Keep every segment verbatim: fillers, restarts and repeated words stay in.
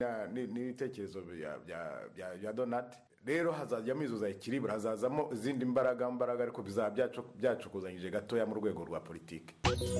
n'ibitekerezo bya Donald rero hazajyamo izo za ekiribura, hazazamo izindi mbaraga mbaraga ariko bizaba byacukuzanyije gatoya mu rwego rwa politiki.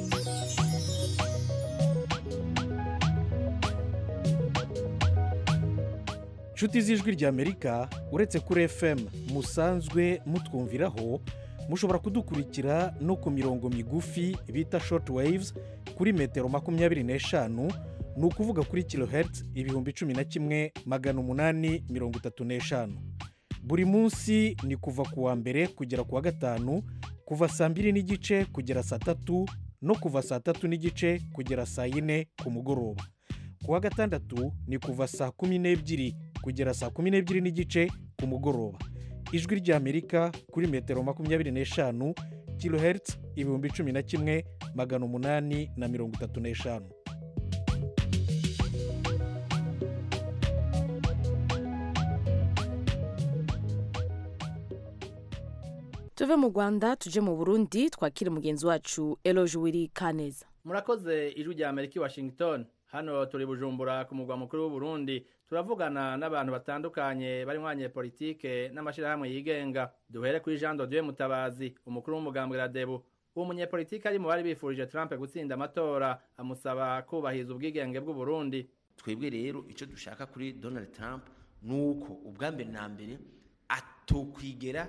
Nshuti z'ijwi ry'Amerika, uretse kuri F M musanzwe mutwumviraho, mushobora kudukurikira no ku mirongo migufi bita short waves kuri metero makumyabiri n'eshanu, ni ukuvuga kuri kilohertz ibihumbi cumi na kimwe magana umunani mirongo itatu n'eshanu. Buri munsi ni kuva ku wa mbere kugera ku wa gatanu, kuva saa mbiri n'igice kugera saa tatu no kuva saa tatu n'igice kugera saa yine ku mugoroba. Ku wa gatandatu ni kuva saa kumi n'ebyiri kugera saa kumi n'ebyiri n'igice ku mugoroba. Ijwi ry'Amerika kuri metero makumyabiri n'eshanu, kilohertz ibihumbi cumi na kimwe magana umunani na mirongo itatu n'eshanu. Tuve mu Rwanda tuje mu Burundi, twakire mugenzi wacu Eloge Wiri Kaneza. Murakoze ijwi ry'Amerika i Washington. Hano turi Bujumbura ku mugwa mukuru w'u Burundi, turavugana n'abantu batandukanye bari mwanye politike n'amashirahamwe yigenga. Duhere kuri Jean de Dieu Mutabazi, umukuru w'umugambwe Radebu. Uwo munyepolitike ari mu bari bifurije Trump gutsinda amatora, amusaba kubahiza ubwigenge bw'u Burundi. Twebwe rero ico dushaka kuri Donald Trump nuko ubwambere na mbere atokwigera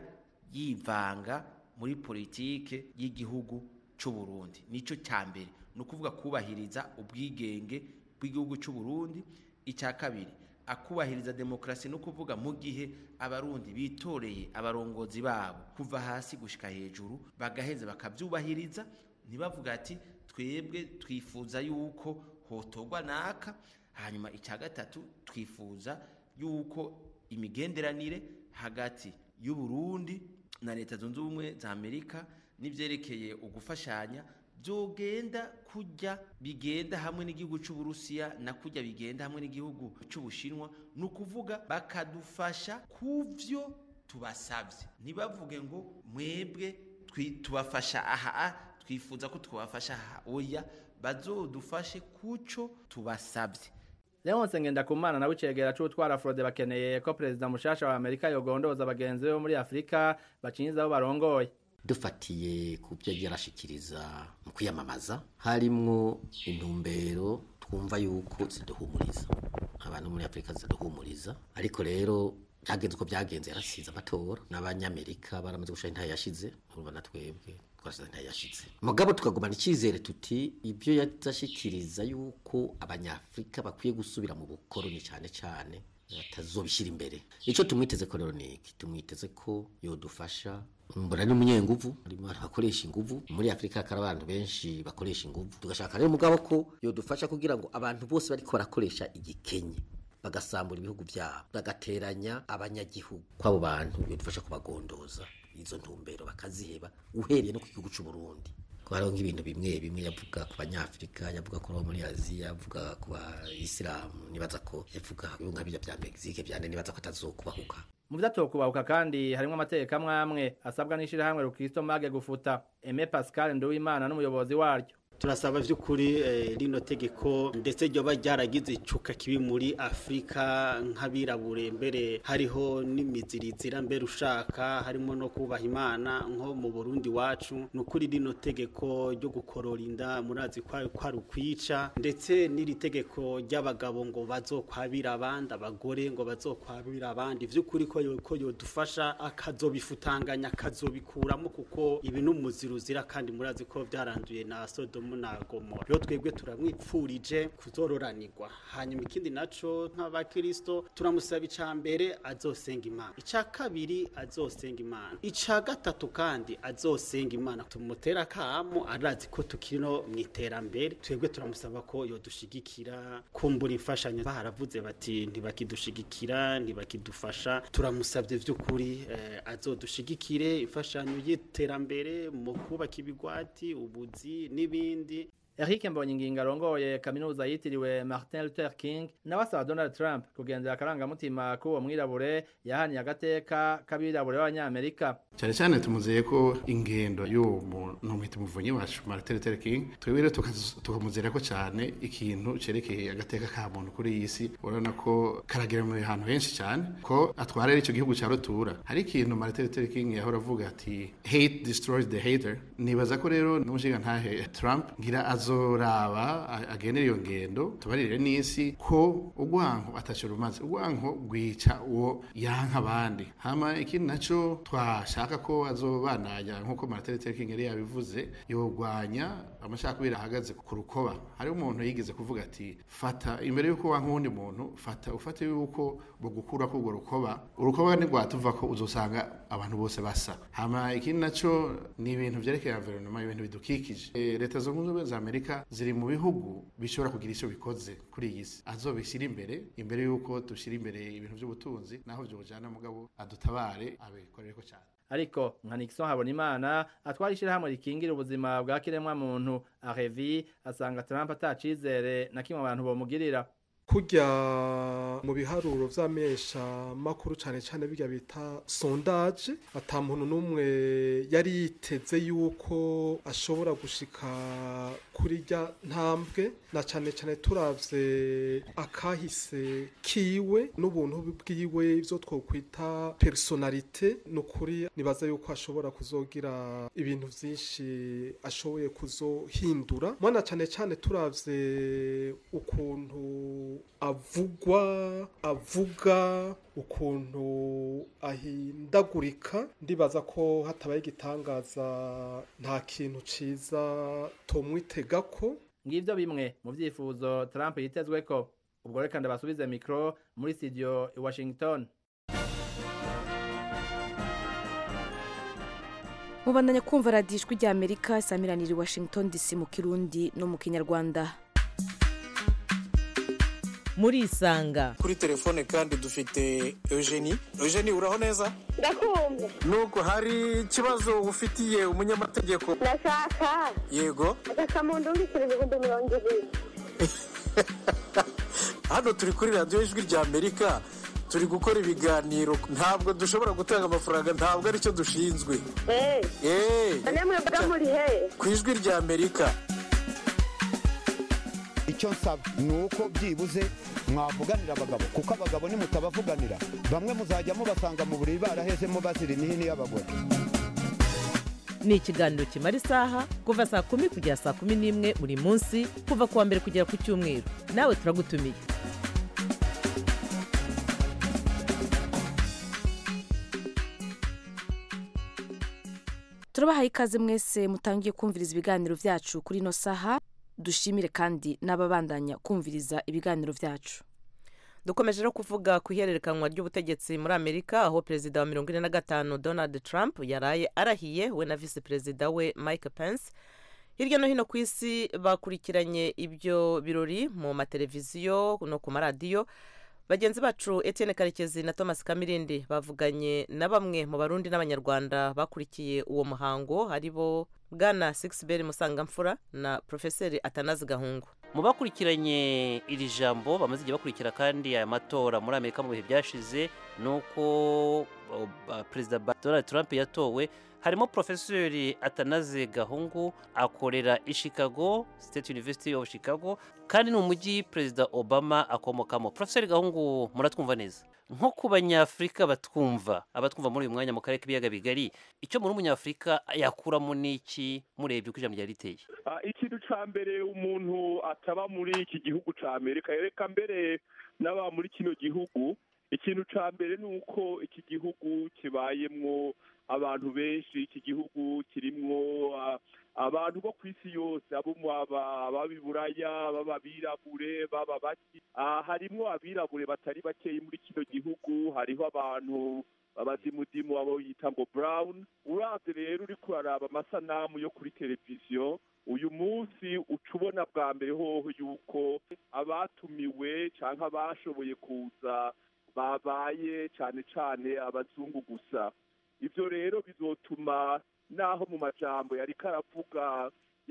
yivanga muri politike y'igihugu c'u Burundi. Nico cyambere no kuvuga kubahiriza ubwigenge bw'igihugu cy'u Burundi. Icya kabiri akubahiriza demokrasi no kuvuga mu gihe abarundi bitoreye abarongozi babo kuva hasi gushika hejuru bagaheza bakavyubahiriza, ntibavuga ati twebwe twifuza yuko hotogwa naka. Hanyuma icya gatatu twifuza yuko imigenderanire hagati y'u Burundi na Leta Zunze Ubumwe za Amerika n'ivyerekeye ugufashanya byogenda kujya bigenda hamwe n'igihugu cy'u Burusiya na kujya bigenda hamwe n'igihugu cy'u Bushinwa, no kuvuga bakadufasha kuvyo tubasabye. Ntibavuge ngo mwebwe tubafasha aha twifuza ko twabafasha aha, oya bazodufashe kuco tubasabye. Leonce Ngendakumana na wicegera cyo twara Frode bakeneye ko president mushasha wa Amerika yogondoza abagenzi bo muri Afrika bacinyiza abo barongoye. Dufatiye ku byo yarashikiriza mu kwiyamamaza harimwo intumbero twumva yuko ziduhumuriza abantu muri Afrika, ziduhumuriza. Ariko rero byagenze ko byagenze, yarasize amatora n'abanyamerika baramaze gushaka intaye yashize, urumva na twebwe twashize intaye yashize. Mugabo tukagumana icyizere tuti ibyo yazashikiriza yuko abanyafrika bakwiye gusubira mu bukoroni cyane cyane batazobishira imbere. Ico tumwiteze ko rero niki, tumwiteze ko yodufasha. Mbona ni umunyenguvu, arimo akoresha inguvu muri Afrika, akara abantu benshi bakoresha inguvu. Tugashaka rero mugabo ko yodufasha kugira ngo abantu bose bari ko barakoresha igikenye bagasambura ibihugu byabo, bagateranya abanyagihugu. Kwabo bantu yodufasha kubagondoza izo ntumbero bakaziheba, uhereye no ku gihugu cy'u Burundi. Kwaronga ibintu bimwe bimwe yavuga ku banyafrika, yavuga ko muri Aziya, yavuga ku Islam, nibaza ko yavuga ibinga bijya bya Mexique byane, nibaza ko atazokubahuka. Mu vyatokubahuka kandi harimo amateka mwamwe asabwa n'ishira hamwe Rukristo Mage gufuta. Aime Pascal Nduwimana n'umuyobozi waryo. Turasaba vy'ukuri eh, rino tegeko ndetse ryo bajyaragize icuka kibi muri Afrika nk'abirabure, mbere hariho n'imizirizira mbere ushaka harimo no kubaha Imana nko mu Burundi wacu. Nukuri rino tegeko ryo gukororinda murazi kwa kwa rukwica, ndetse n'iri tegeko ry'abagabo ngo bazokwabira abandi, abagore ngo bazokwabira abandi. Vy'ukuri ko yuko yodufasha akazobifutanganya akazobikuramo, kuko ibi n'umuziruzira kandi murazi ko byaranduye na Sodom na Gomora. Rero twebwe turamwipfurije kuzororanirwa. Hanyuma ikindi naco nk'abakristo turamusaba icambere azosenga Imana, ica kabiri azosenga Imana, ica gatatu kandi azosenga Imana. Tumutera kamo arazi ko tukirino mwiterambere. Twebwe turamusaba ko yodushigikira kumbura imfashanyo. Baharavuze bati ntibakidushigikira ntibakidufasha, turamusabye vy'ukuri eh, azodushigikire imfashanyo y'iterambere mu kubaka ibigwati, ubuzi n'ibindi. Eric Mbonyinginga arongoye kaminuza yitiriwe Martin Luther King nawe asaba Donald Trump kugendera akarangamutima k'uwo mwirabure yahaniye agateka k'abirabure b'abanyamerika. Cyane cyane tumuzeye ko ingendo y'uwo muntu mwita umuvunyi wacu Martin Luther King twebwe tukamuzera ko cyane ikintu cerekeye agateka ka muntu kuri iyi si, urabona ko karagera mu hantu henshi cyane ko atwarira icyo gihugu cya rutura. Hari ikintu Martin Luther King yahora avuga ati hate destroys the hater. Nibaza ko rero n'umushinga ntahe Trump ngira azoraba agenera iyo ngendo tubarire n'isi ko ugwanko ataco rumaze, ugwanko gwica uwo yanka abandi. Hama ikindi naco twashaka ko azobananya nkuko Martin Luther King yari yabivuze, yogwanya amashaka kubira ahagaze ku rukoba. Hari umuntu yigeze kuvuga ati fata imbere yuko wanka uwundi muntu fata ufate yuko bugukura ko urwo rukoba urukoba ni rwatuva ko uzosanga abantu bose basa. Hama ikindi naco ni ibintu vyerekeye environment, ibintu bidukikije. E, leta zo zunze za Amerika ziri mu bihugu bishobora kugira ico bikoze kuri iyi si, azobishira imbere imbere yuko dushira imbere ibintu by'ubutunzi naho byo bujana mugabo adutabare abekorere ko cyane. Ariko nka Nixon Habonimana atwara ishyirahamwe rikingira ubuzima bwa kiremwa muntu Arevi asanga Trump atacizere na kimwe abantu bomugirira. Kujya mu biharuro vy'amesha makuru cyane cyane biga bita sondage, ata muntu numwe yari yiteze yuko ashobora gushika kuri rya ntambwe, na cyane cyane turavye akahise kiwe n'ubuntu bwiwe ivyo twokwita personalite. Nukuri nibaza yuko ashobora kuzogira ibintu vyinshi ashoboye kuzohindura, mwana cyane cyane turavye ukuntu avugwa avuga ukuntu ahindagurika. Ndibaza ko hatabaye igitangaza nta kintu ciza tomwitega ko. Ngivyo bimwe mu vyifuzo Trump yitezwe ko. Ubwo reka ndabasubize mikro muri studio i Washington. Mubandanya kumva radiyo ijwi rya Amerika isamiranira i Washington D C mu Kirundi no mu Kinyarwanda. Muri isanga kuri telefone kandi dufite Eugenie. Eugenie uraho neza? Ndakumva. Nuko hari ikibazo ufitiye umunyamategeko? Ndashaka. Yego. Akamuntu uri ibihumbi mirongo ibiri. Hano turi kuri radiyo ijwi rya Amerika turi gukora ibiganiro, ntabwo dushobora gutanga amafaranga, ntabwo ari cyo dushinzwe. Eh. Eh. Namwe bwa muri he? Ku ijwi rya Amerika. Icyo nsaba ni uko byibuze mwavuganira abagabo, kuko abagabo nimutabavuganira bamwe muzajya mubasanga mu buriri barahezemo bazira imihini y'abagore. Ni ikiganiro kimara isaha kuva saa kumi kugera saa kumi n'imwe buri munsi kuva kuwa mbere kugera ku cyumweru. Nawe turagutumiye. Turabahaye ikaze mwese mutangiye kumviriza ibiganiro vyacu kuri no saha. Dushimire kandi n'ababandanya kumviriza ibiganiro vyacu. Dukomeje no kuvuga ku ihererekanwa ry'ubutegetsi muri Amerika, aho perezida wa mirongo ine na gatanu Donald Trump yaraye arahiye we na vice perezida we Mike Pence. Hirya no hino ku isi bakurikiranye ibyo birori mu mateleviziyo no ku maradiyo. Bagenzi bacu Etienne Karekezi na Thomas Kamirindi bavuganye na bamwe mu Barundi n'Abanyarwanda bakurikiye uwo muhango, haribo Bwana Sixbert Musangamfura na Professeur Atanazi Gahungu. Mu bakurikiranye iri jambo bamaze igihe bakurikira kandi aya matora muri Amerika mu bihe byashize nuko uh, Perezida Donald Trump yatowe, harimo Professeur Atanazi Gahungu akorera i Chicago State University of Chicago, kandi ni umujyi Perezida Obama akomokamo. Professeur Gahungu, muratwumva neza? Nko ku banyafrika batwumva abatwumva muri uyu mwanya mu karere k'ibiyaga bigari, icyo muri umunyafrika yakuramo n'iki murebye uko ijambo ryari riteye? Ikintu ca mbere umuntu ataba muri iki gihugu ca Amerika, yereka mbere n'aba muri kino gihugu, ikintu ca mbere nuko iki gihugu kibayemwo abantu benshi, iki gihugu kirimwo abantu bo ku isi yose, abo ababiburaya baba birabure baba baki, harimwo abirabure batari bakeyi muri kino gihugu, hariho abantu babazimudimu abo yita ngo brown. Uravye rero uri kuraraba amasanamu yo kuri televiziyo uyu munsi ucubona bwa mbere hoho yuko abatumiwe canke abashoboye kuza babaye cane cane abazungu gusa. Ivyo rero bizotuma naho mu majambo yari karavuga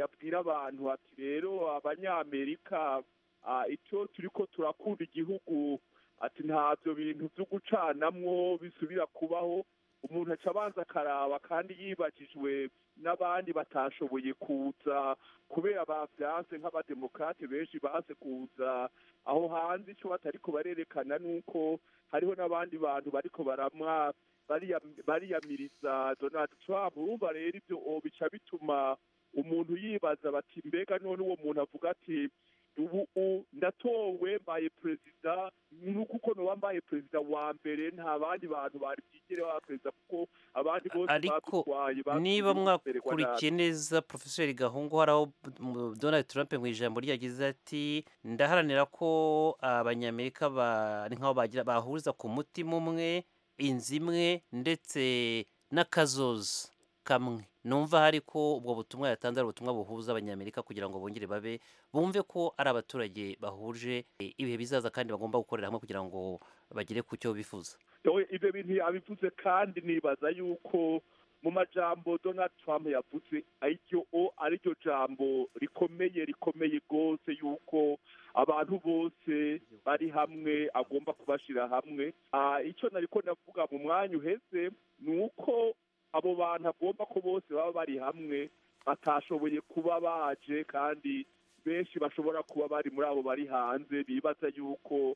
yabwira abantu ati rero abanyamerika icyo turi ko turakunda igihugu ati ntabyo bintu byo gucanamwo bisubira kubaho umuntu aca abanza akaraba kandi yibagijwe n'abandi batashoboye kuza kubera bavyanse nk'abademokrate benshi baze kuza aho hanze icyo batariko barerekana nuko hariho n'abandi bantu bariko baramwa bariyamiriza Donald Trump. Urumva rero ibyo bica bituma umuntu yibaza bati mbega none uwo muntu avuga ati ubu ndatowe mbaye perezida nuko uko noba mbaye perezida wa mbere nta bandi bantu bari byigere ba perezida kuko abandi bose badutwaye. Niba mwakurikiye neza Professor Gahungu hari aho Donald Trump mu ijambo ryagize ati ndaharanira ko abanyamerika bari nk'aho bagira bahuriza ku mutima umwe inzi imwe ndetse n'akazoza kamwe. Numva hari ko ubwo butumwa yatanze ari ubutumwa buhuza abanyamerika kugira ngo bongere babe bumve ko ari abaturage bahuje ibihe bizaza kandi bagomba gukorera hamwe kugira ngo bagere ku cyo bifuza. Ibyo bintu yabivuze kandi nibaza yuko mu majambo Donald Trump yavuze aryo ariryo jambo rikomeye rikomeye rwose yuko abantu bose bari hamwe agomba kubashira hamwe. Icyo nariko navuga mu mwanya uheze ni uko abo bantu agomba ko bose baba bari hamwe batashoboye kuba baje kandi benshi bashobora kuba bari muri abo bari hanze bibaza yuko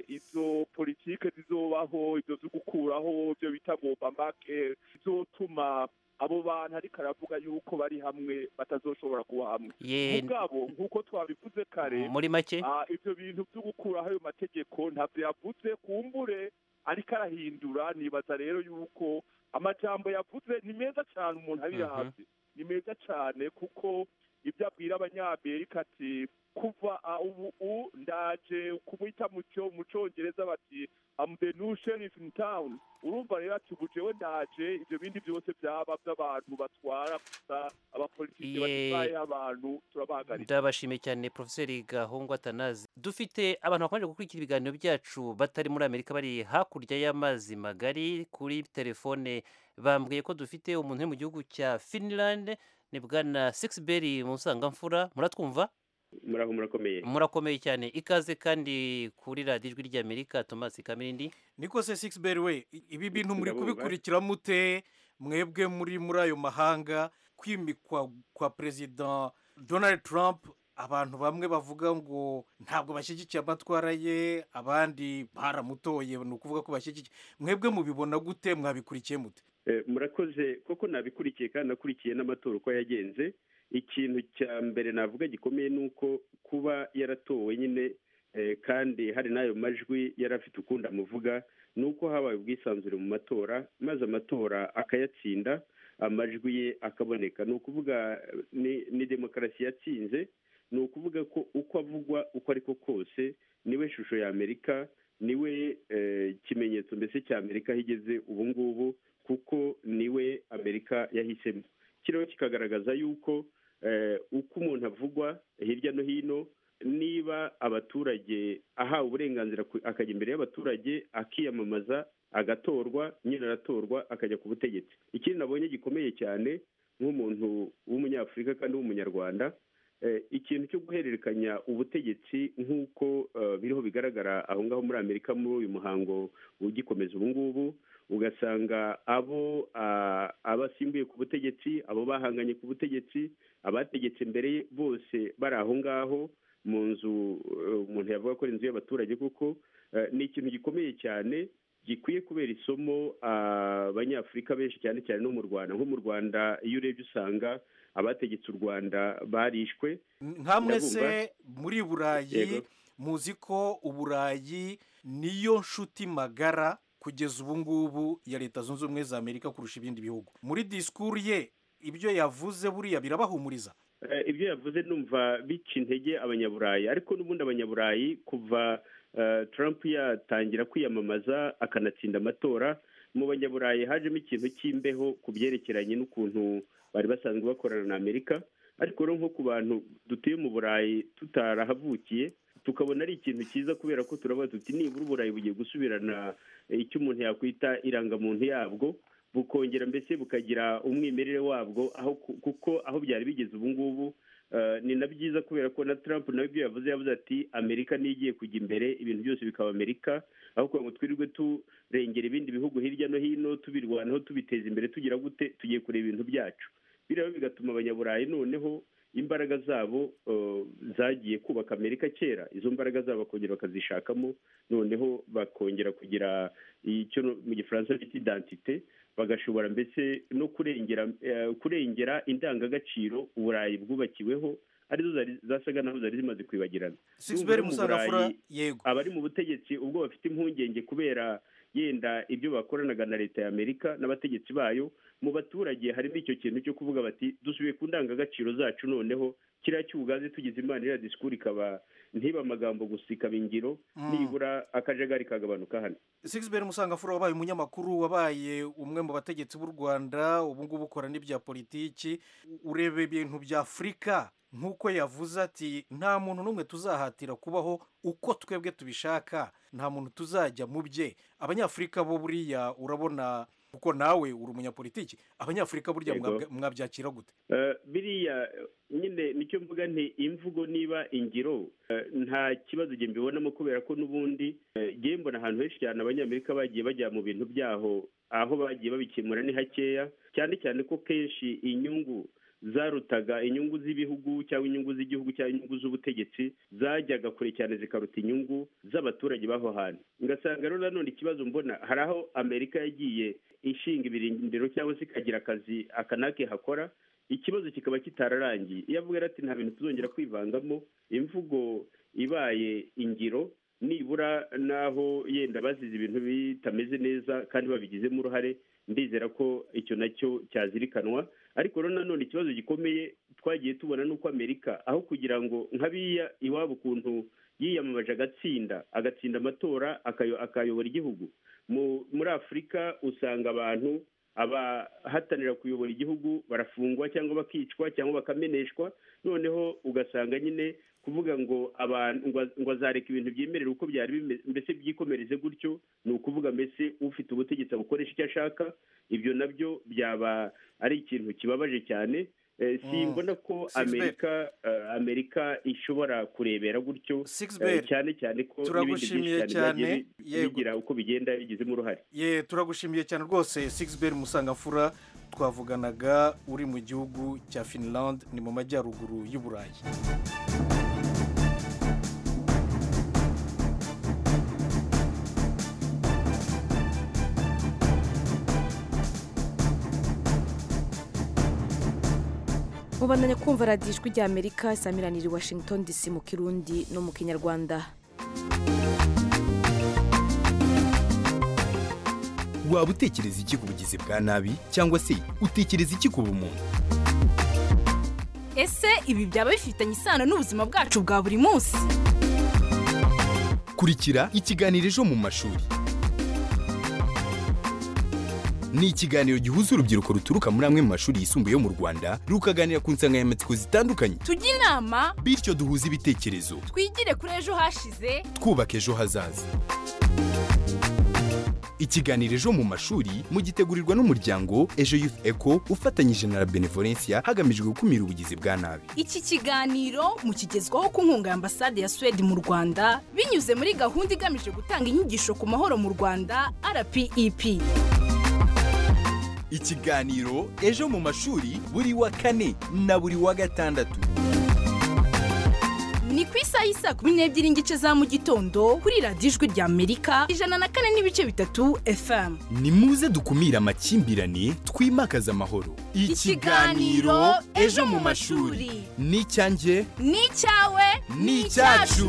izo politike zizobaho ibyo zo gukuraho ibyo bita Obamacare bizotuma abo bantu ariko aravuga yuko bari hamwe batazoshobora kuba hamwe. Mugabo nk'uko twabivuze kare muri make ibyo bintu byo gukuraho ayo mategeko ntabyo yavuze kumbure ariko arahindura. Nibaza rero yuko amajambo yavuze ni meza cyane umuntu abira hafi ni meza cyane kuko ibyo abwira abanyamerika ati kuva ubu ndaje kumwita mu cyongereza bati am the new sheriff in town. Urumva rero ati ubu jewe ndaje ibyo bindi byose byaba by'abantu batwara gusa abapolitiki batwaye abantu turabahagarika. Ndabashimiye cyane Professor Gahungu Atanazi. Dufite abantu bakomeje gukurikira ibiganiro byacu batari muri Amerika bari hakurya y'amazi magari. Kuri telefone bambwiye ko dufite umuntu uri mu gihugu cya Finland ni bwana Sixberry Musangamfura. Muratwumva? Muraho murakomeye. Murakomeye cyane. Ikaze kandi kuri radiyo ijwi ry'Amerika. Thomas Kamirindi. Niko se Sixberry we ibi bintu muri kubikurikira mute mwebwe muri muri ayo mahanga kwimikwa kwa President Donald Trump? Abantu bamwe bavuga ngo ntabwo bashyigikiye amatwara ye abandi baramutoye ni ukuvuga ko bashyigikiye. Mwebwe mubibona gute mwabikurikiye mute? Murakoze koko nabikurikiye kandi nakurikiye n'amatora uko yagenze. Ikintu cya mbere navuga gikomeye nuko kuba yaratowe nyine kandi hari n'ayo majwi yarafite ukunda amuvuga nuko habaye ubwisanzure mu matora maze amatora akayatsinda amajwi ye akaboneka. Ni ukuvuga ni demokarasi yatsinze. Ni ukuvuga ko uko avugwa uko ariko kose niwe shusho ya Amerika niwe kimenyetso mbese cya Amerika higeze ubu ngubu kuko niwe Amerika yahisemo. Kiriho kikagaragaza yuko uko umuntu avugwa hirya no hino niba abaturage ahawe uburenganzira akajya imbere y'abaturage akiyamamaza agatorwa nyine aratorwa akajya ku butegetsi. Ikindi nabonye gikomeye cyane nk'umuntu w'umunyafurika kandi w'umunyarwanda ikintu cyo guhererekanya ubutegetsi nk'uko biriho bigaragara aho ngaho muri Amerika muri uyu muhango ugikomeza ubu ngubu ugasanga abo abasimbuye ku butegetsi abo bahanganye ku butegetsi abategetse mbere bose bari aho ngaho mu nzu umuntu yavuga ko ari inzu y'abaturage kuko ni ikintu gikomeye cyane gikwiye kubera isomo abanyafurika benshi cyane cyane no mu Rwanda. Nko mu Rwanda iyo urebye usanga abategetse u Rwanda barishwe. Nkamwe se muri Burayi muzi ko Uburayi niyo nshuti magara kugeza ubu ngubu ya Leta Zunze Ubumwe za Amerika kurusha ibindi bihugu. Muri disikuru ye ibyo yavuze buriya birabahumuriza? Ibyo yavuze numva bica intege abanyaburayi ariko n'ubundi abanyaburayi kuva Trump yatangira kwiyamamaza akanatsinda amatora mu banyaburayi hajemo ikintu cy'imbeho ku byerekeranye n'ukuntu bari basanzwe bakorana na Amerika. Ariko rero nko ku bantu dutuye mu Burayi tutarahavukiye tukabona ari ikintu cyiza kubera ko turabaza tuti nibura Uburayi bugiye gusubirana icyo umuntu yakwita irangamuntu yabwo bukongera mbese bukagira umwimerere wabwo aho kuko aho byari bigeze ubu ngubu ni na byiza kubera ko na Trump nawe ibyo yavuze yavuze ati Amerika niyo igiye kujya imbere ibintu byose bikaba Amerika aho kugira ngo twirirwe turengera ibindi bihugu hirya no hino tubirwanaho tubiteza imbere tugira gute tugiye kureba ibintu byacu biriya bigatuma abanyaburayi noneho imbaraga zabo zagiye kubaka Amerika kera izo mbaraga zabo bakongera bakazishakamo noneho bakongera kugira icyo mu gifaransa bita identite bagashobora mbese no kurengera kurengera indangagaciro uburayi bwubakiweho arizo zasaga naho zari zimaze kwibagirana Sixbert Musangafura yego abari mu butegetsi ubwo bafite impungenge kubera yenda ibyo bakoranaga na leta ya Amerika n'abategetsi bayo mu baturage harimo icyo kintu cyo kuvuga bati dusubiye ku ndangagaciro zacu noneho kiriya cy'ubugazi tugize imana iriya disikuru ikaba ntiba amagambo gusa ikaba ingiro nibura akajagari kagabanuka hano. Sixbert Musangafura wabaye umunyamakuru wabaye umwe mu bategetsi b'u Rwanda ubu ngubu ukora n'ibya politiki urebe ibintu bya Afurika nk'uko yavuze ati nta muntu n'umwe tuzahatira kubaho uko twebwe tubishaka nta muntu tuzajya mu bye abanyafurika bo buriya urabona kuko nawe uri umunyapolitiki abanyafurika burya mwabyakira gute biriya nyine nicyo mvuga nti imvugo niba ingiro nta kibazo njye mbibonamo kubera ko n'ubundi njye mbona ahantu henshi cyane abanyamerika bagiye bajya mu bintu byaho aho bagiye babikemura ni hakeya cyane cyane ko kenshi inyungu zarutaga inyungu z'ibihugu cyangwa inyungu z'igihugu cyangwa inyungu z'ubutegetsi zajyaga kure cyane zikaruta inyungu z'abaturage baho hantu ngasanga rero nanone ikibazo mbona hari aho Amerika yagiye ishinga ibirindiro cyangwa se ikagira akazi akanake hakora ikibazo kikaba kitararangiye iyo avuga ati nta bintu tuzongera kwivangamo imvugo ibaye ingiro nibura naho yenda bazize ibintu bitameze neza kandi babigizemo uruhare ndizera ko icyo nacyo cyazirikanwa ariko rero nanone ikibazo gikomeye twagiye tubona nuko Amerika aho kugira ngo nkabiya iwabo ukuntu yiyamamaje agatsinda agatsinda amatora akayobora igihugu muri Afurika usanga abantu abahatanira kuyobora igihugu barafungwa cyangwa bakicwa cyangwa bakameneshwa noneho ugasanga nyine kuvuga ngo abantu ngo azareka ibintu byemerera uko byari mbese byikomereze gutyo ni ukuvuga mbese ufite ubutegetsi bukoresha icyo ashaka ibyo nabyo byaba ari ikintu kibabaje cyane simbona ko Amerika Amerika ishobora kurebera gutyo cyane cyane ko turagushimiye cyane bigira uko bigenda bigizemo uruhare ye turagushimiye cyane rwose Sixbert Musangafura twavuganaga uri mu gihugu cya Finland ni mu majyaruguru y'u Burayi. mubandanya kumva radiyo ijwi rya Amerika isamiranira i Washington D C mu Kirundi no mu Kinyarwanda. waba utekereza iki ku bugizi bwa nabi cyangwa se utekereza iki ku bumuntu? Ese ibi byaba bifitanye isano n'ubuzima bwacu bwa buri munsi? Kurikira ikiganiro ejo mu mashuri. Ni ikiganiro gihuza urubyiruko ruturuka muri amwe mu mashuri yisumbuye yo mu Rwanda rukaganira ku nsanganyamatsiko zitandukanye. Tujye inama bityo duhuze ibitekerezo. Twigire kuri ejo hashize twubaka ejo hazaza. Ikiganiro ejo mu mashuri mugitegurirwa n'umuryango Ejo Youth Eco ufatanyije na Benevolencia hagamijwe gukumira ubugizi bwa nabi. Iki kiganiro mukigezwaho ku nkunga ya Ambasade ya Sweden mu Rwanda binyuze muri gahunda igamije gutanga inyigisho ku mahoro mu Rwanda R P E P. Ikiganiro ejo mu mashuri buri wa kane na buri wa gatandatu. Ni ku isaha y'isa kumi n'ebyiri n'igice za mu gitondo kuri radiyo ijwi rya Amerika ijana na kane n'ibice bitatu F M. Ni muze dukumira amakimbirane twimakaza amahoro. Ikiganiro ejo mu mashuri ni icyanjye ni icyawe ni icyacu.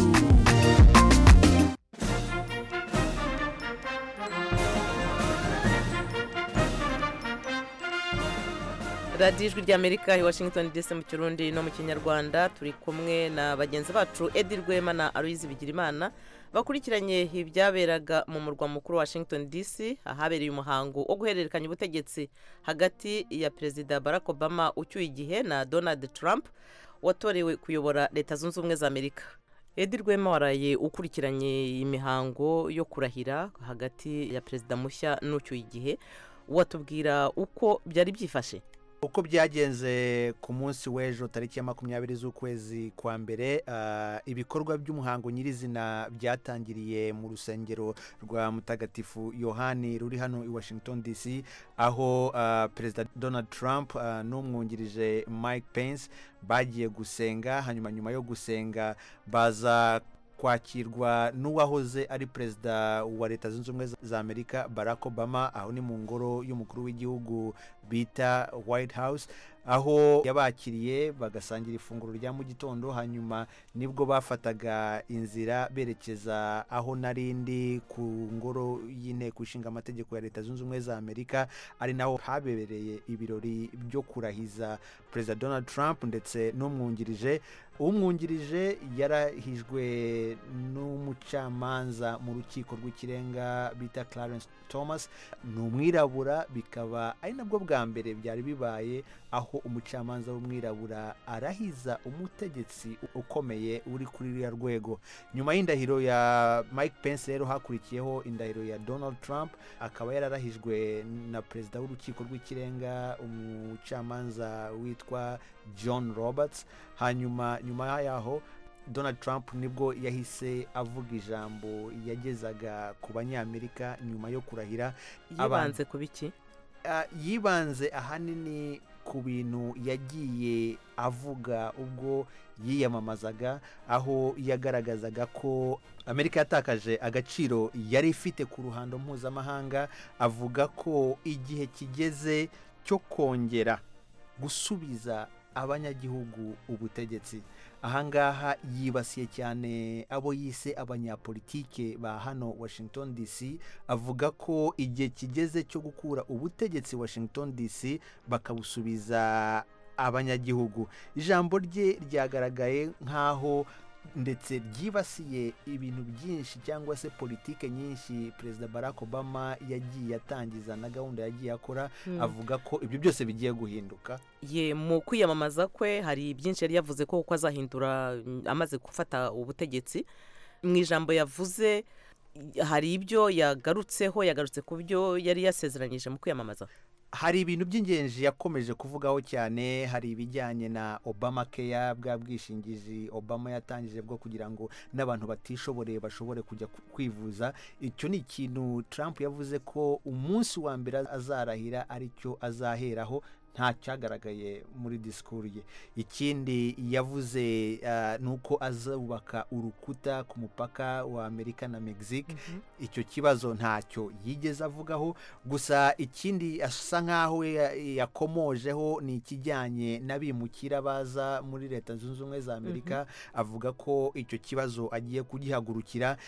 radiyo ijwi rya Amerika i Washington D C mu Kirundi no mu Kinyarwanda turi kumwe na bagenzi bacu Edi Rwema na Aloyizi Bigirimana bakurikiranye ibyaberaga mu murwa mukuru Washington D C ahabereye umuhango wo guhererekanya ubutegetsi hagati ya Perezida Barack Obama ucyuye igihe na Donald Trump watorewe kuyobora Leta Zunze Ubumwe za Amerika. Edi Rwema waraye ukurikiranye imihango yo kurahira hagati ya Perezida mushya n'ucyuye igihe watubwira uko byari byifashe. uko byagenze ku munsi w'ejo tariki ya makumyabiri z'ukwezi kwa mbere uh, ibikorwa by'umuhango nyirizina byatangiriye mu rusengero rwa mutagatifu yohani ruri hano i Washington D C aho uh, perezida Donald Trump uh, n'umwungirije Mike Pence bagiye gusenga. Hanyuma nyuma yo gusenga baza kwakirwa n'uwahoze ari perezida wa leta zunze ubumwe za Amerika Barack Obama, aho ni mu ngoro y'umukuru w'igihugu bita White House, aho yabakiriye bagasangira ifunguro rya mu gitondo. Hanyuma nibwo bafataga inzira berekeza aho narindi ku ngoro y'inteko ishinga amategeko ya leta zunze ubumwe za Amerika, ari naho habereye ibirori byo kurahiza perezida Donald Trump ndetse n'umwungirije. umwungirije yarahijwe n'umucamanza mu rukiko rw'ikirenga bita Clarence Thomas, ni umwirabura, bikaba ari nabwo bwa mbere byari bibaye aho umucamanza w'umwirabura arahiza umutegetsi ukomeye uri kuri rya rwego. Nyuma y'indahiro ya Mike Pence rero hakurikiyeho indahiro ya Donald Trump, akaba yararahijwe na perezida w'urukiko rw'ikirenga umucamanza witwa John Roberts. Hanyuma nyuma yaho Donald Trump nibwo yahise avuga ijambo yagezaga ku banyamerika nyuma yo kurahira. Yibanze ku biki? Uh, yibanze ahanini ku bintu yagiye avuga ubwo yiyamamazaga, aho yagaragazaga ko Amerika yatakaje agaciro yari ifite ku ruhando mpuzamahanga. Avuga ko igihe kigeze cyo kongera gusubiza abanyagihugu ubutegetsi. Ahangaha yibasiye cyane abo yise abanyapolitike ba hano Washington D C, avuga ko igihe kigeze cyo gukura ubutegetsi Washington D C bakabusubiza abanyagihugu. Ijambo rye ryagaragaye nkaho ndetse ryibasiye ibintu byinshi cyangwa se politike nyinshi Perezida Barack Obama yagiye atangiza na gahunda yagiye akora. hmm. Avuga ko ibyo byose bigiye guhinduka. Ye mu kwiyamamaza kwe hari byinshi yari yavuze ko uko azahindura amaze gufata ubutegetsi. Mu ijambo yavuze hari ibyo yagarutseho, yagarutse ku byo yari yasezeranyije mu kwiyamamaza. Hari ibintu by'ingenzi yakomeje kuvugaho cyane. Hari ibijyanye na Obamacare, bwa bwishingizi Obama yatangije bwo kugira ngo n'abantu batishoboreye bashobore kujya kwivuza. Icyo ni ikintu Trump yavuze ko umunsi wa mbere azarahira aricyo azaheraho, nta cyagaragaye muri disikuru ye. Ikindi yavuze uh, nuko azubaka urukuta ku mupaka wa Amerika na Mexique. mm-hmm. Icyo kibazo ntacyo yigeze avugaho. Gusa ikindi asa nkaho yakomojeho ni ikijyanye n'abimukira baza muri leta zunze ubumwe za Amerika. mm-hmm. Avuga ko icyo kibazo agiye kugihagurukira.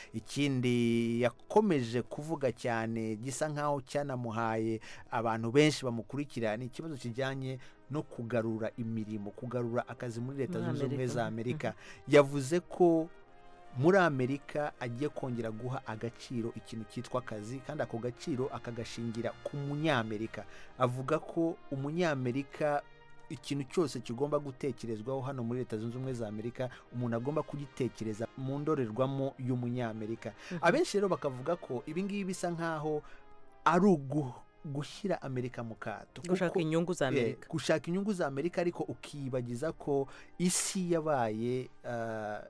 Ikindi yakomeje kuvuga cyane gisa nkaho cyanamuhaye abantu benshi bamukurikira ni ikibazo kijyanye no kugarura imirimo, kugarura akazi muri leta zunze ubumwe za Amerika. mm-hmm. Yavuze ko muri Amerika agiye kongera guha agaciro ikintu cyitwa akazi, kandi ako gaciro akagashingira ku munyamerika. Avuga ko umunyamerika ikintu cyose kigomba gutekerezwaho hano muri leta zunze ubumwe za Amerika, umuntu agomba kugitekereza mu ndorerwamo y'umunyamerika. mm-hmm. Abenshi rero bakavuga ko ibi ngibi bisa nkaho ari ugu gushyira Amerika mu kato, gushaka inyungu za Amerika, eh, gushaka inyungu za Amerika, ariko ukibagiza ko isi yabaye uh,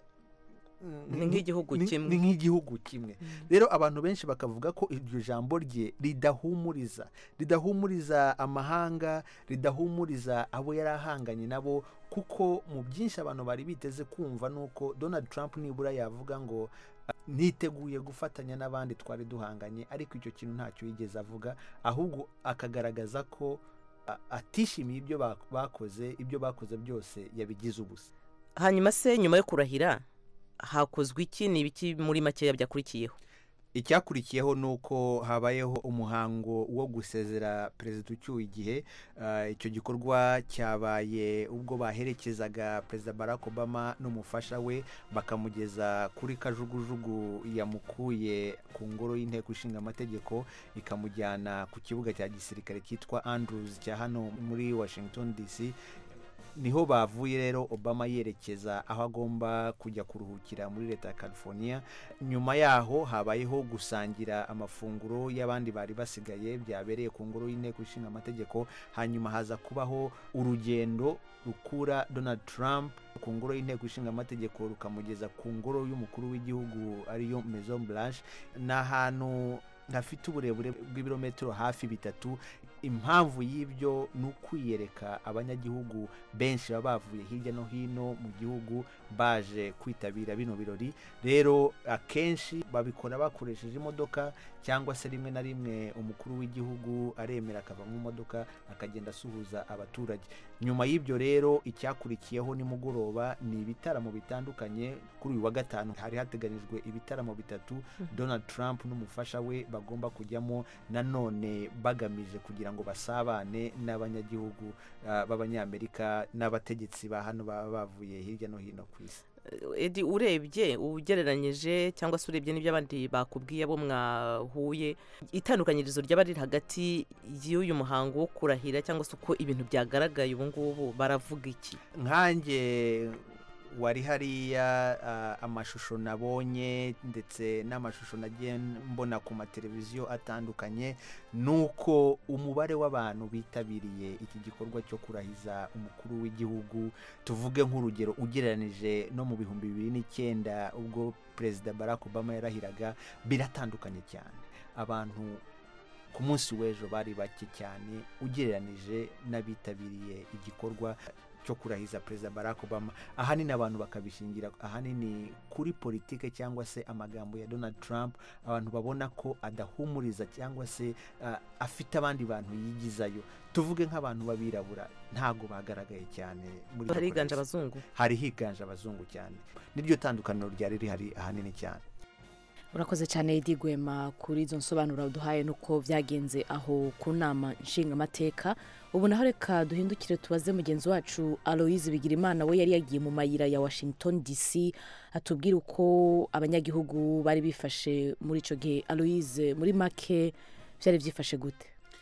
ni nk'igihugu kimwe, ni nk'igihugu kimwe. Rero abantu benshi bakavuga ko iryo jambo rye ridahumuriza ridahumuriza amahanga, ridahumuriza abo yarahanganye nabo, kuko mu byinshi abantu bari biteze kumva nuko Donald Trump nibura yavuga ngo niteguye gufatanya n'abandi twari duhanganye, ariko icyo kintu ntacyo yigeze avuga, ahubwo akagaragaza ko atishimiye ibyo bakoze, ibyo bakoze byose yabigize ubusa. Hanyuma se nyuma yo kurahira hakozwe iki? Ni ibiki muri makeya byakurikiyeho? Icyakurikiyeho nuko habayeho umuhango wo gusezera perezida ucyuye igihe. Uh, icyo gikorwa cyabaye ubwo baherekezaga perezida Barack Obama n'umufasha we bakamugeza kuri kajugujugu yamukuye ku ngoro y'inteko ishinga amategeko ikamujyana ku kibuga cya gisirikare cyitwa Andrews cya hano muri Washington D C. niho bavuye rero Obama yerekeza aho agomba kujya kuruhukira muri leta ya California. Nyuma yaho habayeho gusangira amafunguro y'abandi bari basigaye byabereye ku ngoro y'inteko ishinga amategeko. Hanyuma haza kubaho urugendo rukura Donald Trump ku ngoro y'inteko ishinga amategeko rukamugeza ku ngoro y'umukuru w'igihugu ariyo Maison Blanche. N'ahantu hafite uburebure bw'ibirometero hafi bitatu. Impamvu y'ibyo ni ukwiyereka abanyagihugu benshi baba bavuye hirya no hino mu gihugu baje kwitabira bino birori. Rero akenshi babikora bakoresheje imodoka cyangwa se rimwe na rimwe umukuru w'igihugu aremera akava mu modoka akagenda asuhuza abaturage. Nyuma y'ibyo rero icyakurikiyeho nimugoroba ni ibitaramo bitandukanye. Kuri uyu wa gatanu hari hateganijwe ibitaramo bitatu Donald Trump n'umufasha we bagomba kujyamo, nanone bagamije kugira ngo basabane n'abanyagihugu uh, b'abanyamerika n'abategetsi ba hano baba bavuye hirya no hino ku isi. Edi, urebye ugereranyije cyangwa se urebye n'ibyo abandi bakubwiye abo mwahuye, itandukanyirizo ry'abari hagati y'uyu muhango wo kurahira cyangwa se uko ibintu byagaragaye ubu ngubu baravuga iki? Nkanjye wari hariya uh, amashusho nabonye ndetse n'amashusho nagiye mbona ku mateleviziyo atandukanye, nuko umubare w'abantu bitabiriye iki gikorwa cyo kurahiza umukuru w'igihugu, tuvuge nk'urugero ugereranije no mu bihumbi bibiri n'icyenda ubwo Perezida Barack Obama yarahiraga, biratandukanye cyane. Abantu ku munsi w'ejo bari bake cyane ugereranije n'abitabiriye igikorwa cyo kurahiza Perezida Barack Obama. Ahanini abantu bakabishingira ahanini kuri politike cyangwa se amagambo ya Donald Trump, abantu babona ko adahumuriza cyangwa se uh, afite abandi bantu yigizayo. Tuvuge nk'abantu babirabura ntago bagaragaye cyane muri hari higanje abazungu hari higanje abazungu cyane. Niryo tandukaniro ryari rihari ahanini cyane. Urakoze cyane Edi Gwema kuri izo nsobanuro uduhaye nuko byagenze aho ku nama nshinga amateka. Ubu naho reka duhindukire tubaze mugenzi wacu Aloise Bigirimana, we yari yagiye mu mayira ya Washington D C atubwira uko abanyagihugu bari bifashe muri ico gihe. Aloise, muri make byari byifashe gute?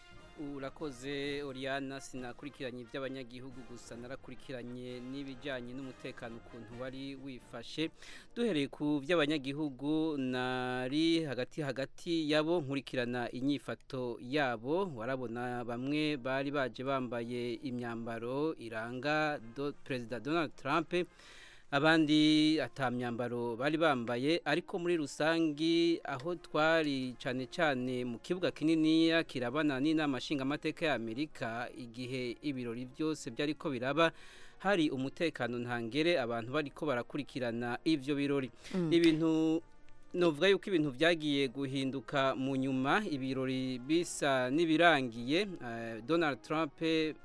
Urakoze Oriana, sinakurikiranye iby'abanyagihugu gusa narakurikiranye n'ibijyanye n'umutekano ukuntu wari wifashe. Duhereye ku by'abanyagihugu nari hagati hagati yabo nkurikirana inyifato yabo, warabona bamwe bari baje bambaye imyambaro iranga do Perezida Donald Trump, abandi atamyambaro bari bambaye. Ariko muri rusangi aho twari cyane cyane mu kibuga kinini kirabana n'inama nshinga amateka ya Amerika, igihe ibirori byose byari ko biraba hari umutekano ntangere, abantu bari ko barakurikirana ivyo birori. mm. Ibintu novuga yuko ibintu byagiye guhinduka mu nyuma, ibirori bisa nibirangiye. uh, Donald Trump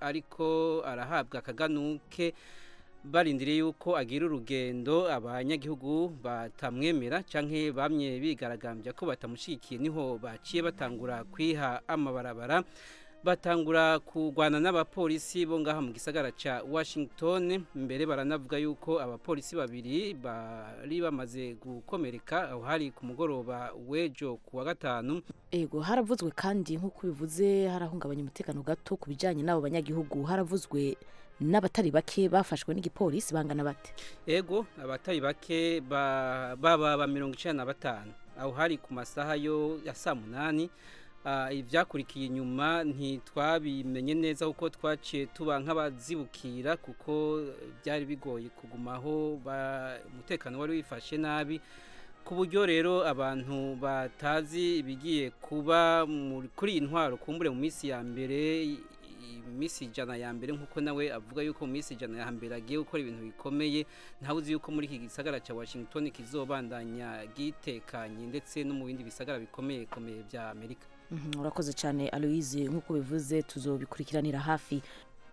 ariko arahabwa akaganuke barindiriye yuko agira urugendo, abanyagihugu batamwemera canke bamye bigaragambya ko batamushikiye, niho baciye batangura kwiha amabarabara, batangura kugwana n'abapolisi bo ngaha mu gisagara ca Washington. Mbere baranavuga yuko abapolisi babiri bari bamaze gukomereka aho hari ku mugoroba w'ejo ku wa gatanu. Ego, haravuzwe kandi nk'uko bivuze harahungabanya umutekano gato ku bijanye n'abo banyagihugu. Haravuzwe n'abatari bake bafashwe n'igipolisi, bangana bate? Ego, abatari bake baba ba mirongo icenda na batanu aho hari ku masaha yo ya saa munani. Uh, ivyakurikiye inyuma ntitwabimenye neza kuko twaciye tuba nk'abazibukira kuko byari bigoye kugumaho, umutekano wari wifashe nabi ku buryo rero abantu batazi ibigiye kuba kuri iyi ntwaro kumbure mu minsi ya mbere, imisi ijana ya mbere, nkuko nawe avuga yuko mu minsi ijana ya mbere agiye gukora ibintu bikomeye. Ntawe uzi yuko muri iki gisagara cya Washington kizobandanya gitekanye ndetse no mu bindi bisagara bikomeye komeye bya Amerika. Urakoze cyane Aloise, nkuko bivuze tuzobikurikiranira hafi.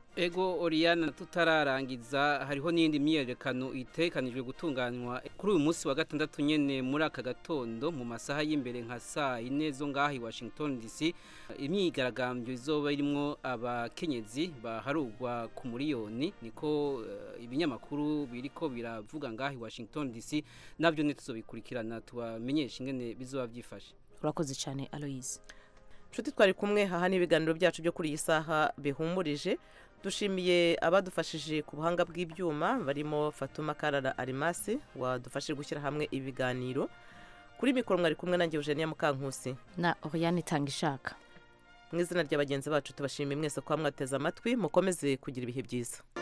Ego Oriana, tutararangiza hariho n'indi myiyerekano itekanijwe gutunganywa kuri uyu munsi wa gatandatu nyene muri aka gatondo mu masaha y'imbere nka saa ine zo ngaha i Washington D C. Imyigaragambyo izoba irimo abakenyezi baharugwa ku miliyoni, niko uh, ibinyamakuru biriko biravuga ngaha i Washington D C. Navyo ne tuzobikurikirana tubamenyesha ingene bizoba byifashe. Urakoze cyane Aloise. Nshuti twari kumwe haha n'ibiganiro byacu byo kuri iyi saha bihumurije. dushimiye abadufashije ku buhanga bw'ibyuma barimo Fatuma Karara Arimasi wadufashije gushyira hamwe ibiganiro. Kuri mikoro mwari kumwe nanjye Eugenia Mukankusi na Oriane Tangishaka. Mu izina ry'abagenzi bacu tubashimiye mwese ko mwateze amatwi, mukomeze kugira ibihe byiza.